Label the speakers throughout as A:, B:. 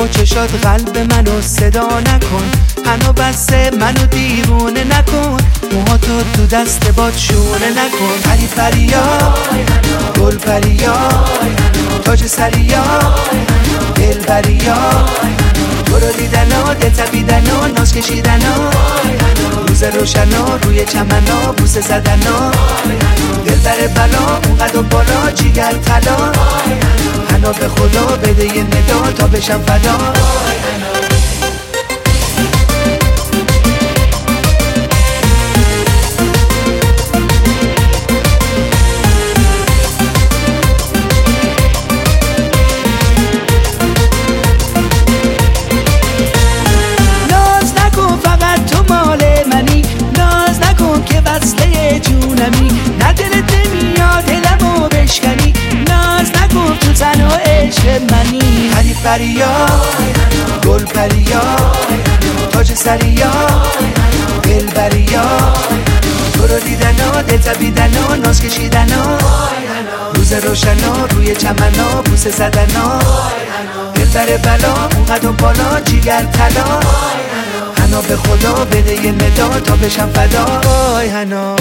A: با چشات قلب منو صدا نکن، هنو بسه منو دیوونه نکن، موهاتو تو دست باد شونه نکن. پری پریا گل پریا تاج سریا دل بریا، تو رو دیدن و دل تپیدن و ناز کشیدن و روز روشن و روی چمن و بوسه زدن و دل بر بلا اونقدر بالا جیگر طلا، هنو به خدا بده یه ندا تا بشم فدا. نه دلت نمیاد دلمو بشکنی، ناز نکن تو زن و عشق منی. پری پریا گل پریا تاج سریا دل بریا، تو رو دیدن و دل تپیدن و ناز کشیدن و روز روشن و روی چمن و بوسه زدن و دل بر بلا اونقدر بالا جیگر طلا، هنو به خدا بده یه ندا تا بشم فدا. وای هنو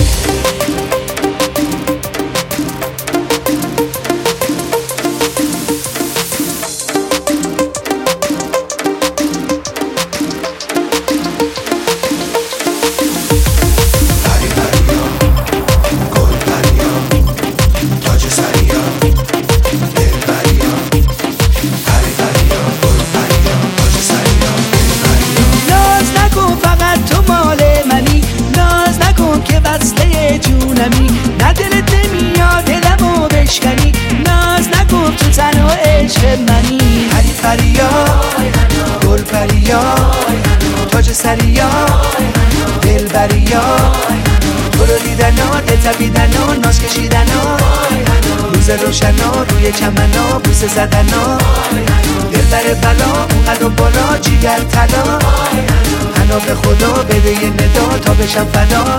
A: نه دلت نمیاد دلمو بشکنی، ناز نکن تو زن و عشق منی. پری پریا گل پریا تاج سریا دل بریا، تو رو دیدن و دل تپیدن و ناز کشیدن و روز روشن و روی چمن و بوسه زدن و دل بر بلا اونقدر بالا جیگر طلا، هنو به خدا بده یه ندا تا بشم فدا.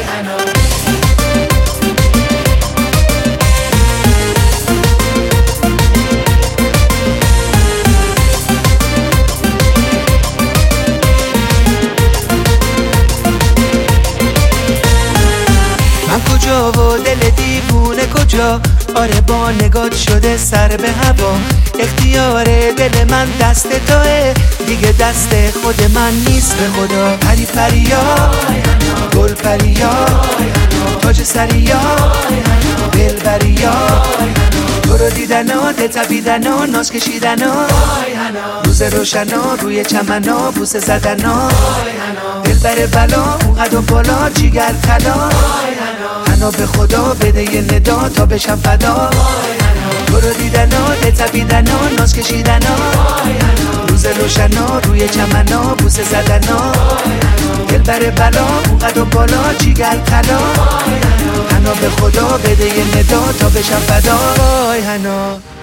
A: کجا و دل دیوونه کجا، آره با نگات شده سر به هوا، اختیار دل من دست توه دیگه دست خود من نیست به خدا. پری پریا گل پریا تاج سریا دل بریا، تو رو دیدن و دل تپیدن و ناز کشیدن و روز روشن و روی چمن و بوسه زدن و دل بر بلا اونقدر بالا جیگر طلا، هنو به خدا بده یه ندا تا بشم فدا. تو رو دیدن و دل تپیدن و ناز کشیدن و روز روشن و روی چمن و بوسه زدن و دل بر بلا اونقدر بالا جیگر طلا، هنو به خدا بده یه ندا تا بشم فدا. وای هنو